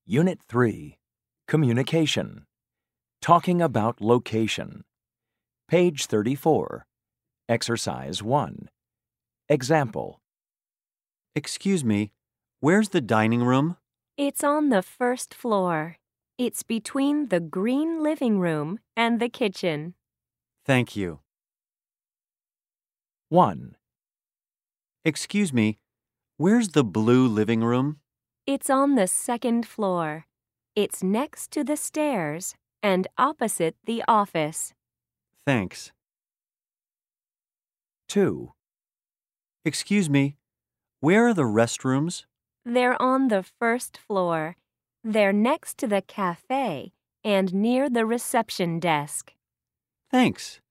Unit 3, Communication. Talking about location. Page 34. Exercise 1. Example. Excuse me, where's the dining room? It's on the first floor. It's between the green living room and the kitchen. Thank you. 1. Excuse me, where's the blue living room? It's on the second floor. It's next to the stairs and opposite the office. Thanks. 2. Excuse me, where are the restrooms? They're on the first floor. They're next to the cafe and near the reception desk. Thanks.